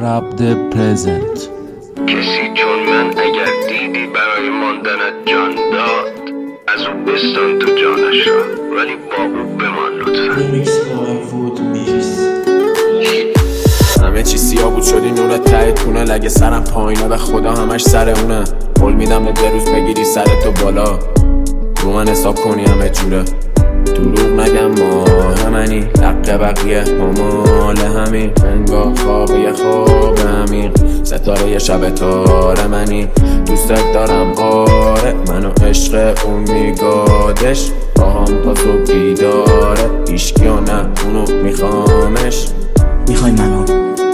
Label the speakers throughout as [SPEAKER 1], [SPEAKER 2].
[SPEAKER 1] Rap the present.
[SPEAKER 2] کسی چون من اگر دیدی برای ماندنت جان داد، از او بستان تو جانش را، ولی با او بمان لطفا.
[SPEAKER 3] همه چی سیاه بود شدی نور ته تونه، لگه سرم پایینه به خدا همش سر اونه. قول میدم به روز بگیری سرتو بالا، رو من حساب کنی همه جوره. دروغ نگم ما همنی، حق بقیه مال همین. انگاه خواب یه خواب عمیق، ستاره یه شب تاره منی. دوستت دارم آره، منو عشق اون میگادش، با هم تا صبح بیداره. هیچکی و نه اونو میخوامش.
[SPEAKER 4] میخوای منو؟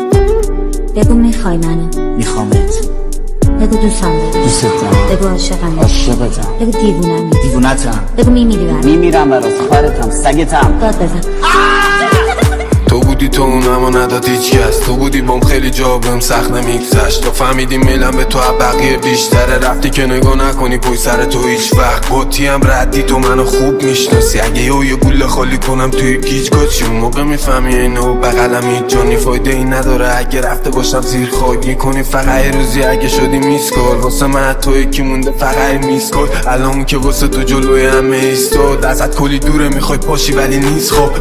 [SPEAKER 5] بگو میخوای منو.
[SPEAKER 4] میخوامت.
[SPEAKER 5] بگو دوستم دارم.
[SPEAKER 4] دوستت دارم.
[SPEAKER 5] بگو عاشقم.
[SPEAKER 4] عاشقتم.
[SPEAKER 5] بگو دیوونم.
[SPEAKER 4] دیوونتم.
[SPEAKER 5] بگو میمیرم
[SPEAKER 4] برات، خواهرتم، سگتم.
[SPEAKER 5] داد بزن.
[SPEAKER 6] تو بودی تو اونمو نداد هیچ کس، تو بودی بام خیلی جا بهم سخت نمیگذشت. تو فهمیدی میلم به تو بقیه بیشتره، رفتی که نگاه نکنی پای سر تو هیچ وقت. بوتی هم ردی تو منو خوب میشناسی، اگه یه گوله خالی کنم توی گیج گاچی، اون موقع میفهمی اینو بغلم هیچ جانی فایده ای نداره. اگه رفته باشم زیر خاک کنی فقط یه روزی، اگه شدی میسکال واسه من تو یکی مونده فقط میسکال. الان که واسه تو جلوی همه ایستاد، ازت کلی دوره میخوای پاشی ولی نیست. خب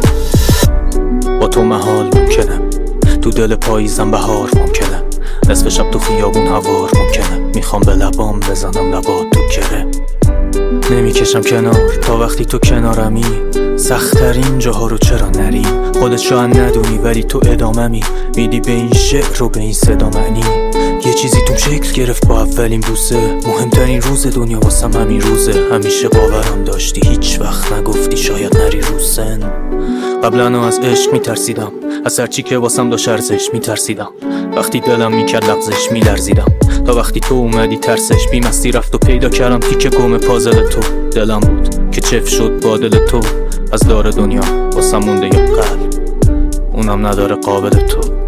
[SPEAKER 7] با تو محال ممکنه، تو دل پاییزم بهار ممکنه، نصف شب تو خیابون هوار ممکنه. میخوام به لبام بزنم لبات تو کره، نمیکشم کنار تا وقتی تو کنارمی. سخت‌ترین جاها رو چرا نریم، خودت شاید ندونی ولی تو اداممی. میدی به این شعر و به این صدا معنی، یه چیزی تو شکل گرفت با اولین بوسه. مهمترین روز دنیا واسم همین روزه، همیشه باورم داشتی هیچ وقت نگفتی شاید نری رو سن. قبلا از عشق میترسیدم، از هرچی که واسم داشت ارزش میترسیدم. وقتی دلم میکرد لغزش میلرزیدم، تا وقتی تو اومدی ترسش بیمستی رفت و پیدا کردم تیکه گم پازل تو. دلم بود که چف شد با دل تو، از دار دنیا واسم مونده یه قلب، اونم نداره قابل تو.